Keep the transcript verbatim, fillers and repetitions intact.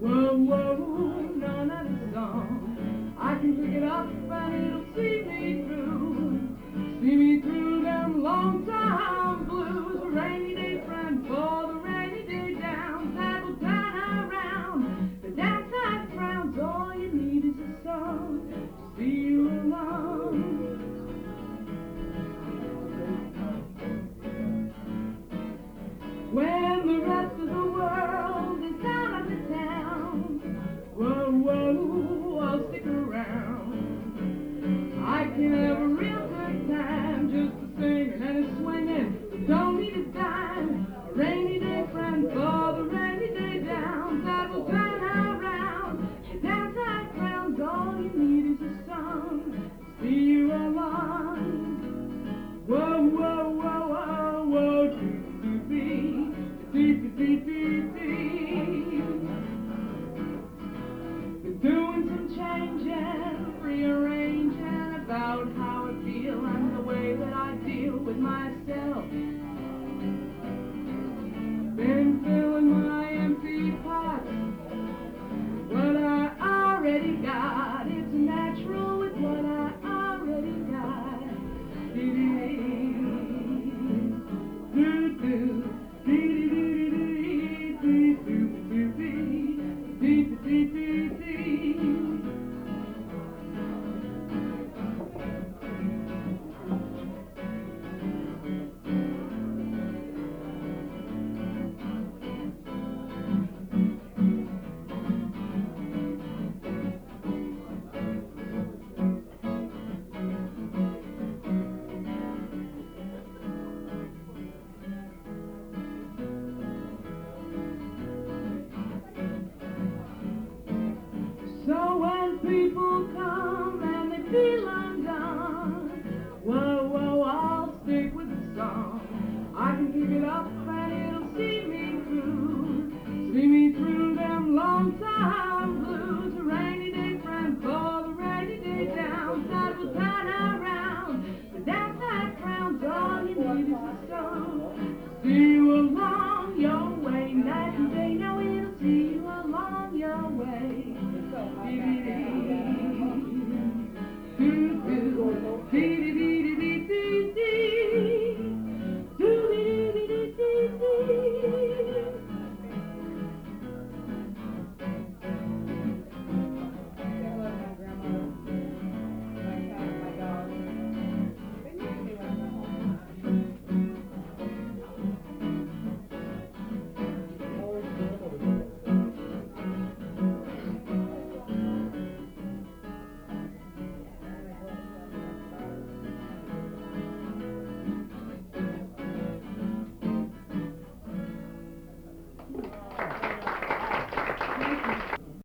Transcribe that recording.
Whoa, whoa, none of the song. I can pick it up and it'll see me through. See me through them long time blues. A rainy day friend for the rainy day downs. That will turn around. The downside frowns. All you need is a song to see you along. When the rest of the world is out of the town, whoa, whoa, I'll stick around. I can have a real good time just a singing and a swinging. Don't need a dime. A rainy day friend for the rainy day downs. That will turn around. The downside crowns. All you need is a song to see you along. Whoa, whoa, whoa, whoa, whoa, doo doo dee, dee dee dee dee. Been doing some changing, rearranging about how I feel and the way that I deal with myself. Been filling my empty pot. What I already got, it's natural with what I already got. Dee dee doo doo, dee dee dee dee doo doo dee, dee dee dee dee. So when people come and they feel undone, whoa, whoa, I'll stick with the song. I can pick it up and it'll see me through. See me through them long time blues. A rainy day friend for the rainy day downs. That will turn around. The downside frowns. All you need is a song to see you along your way. Night and day, now it'll see you along your way.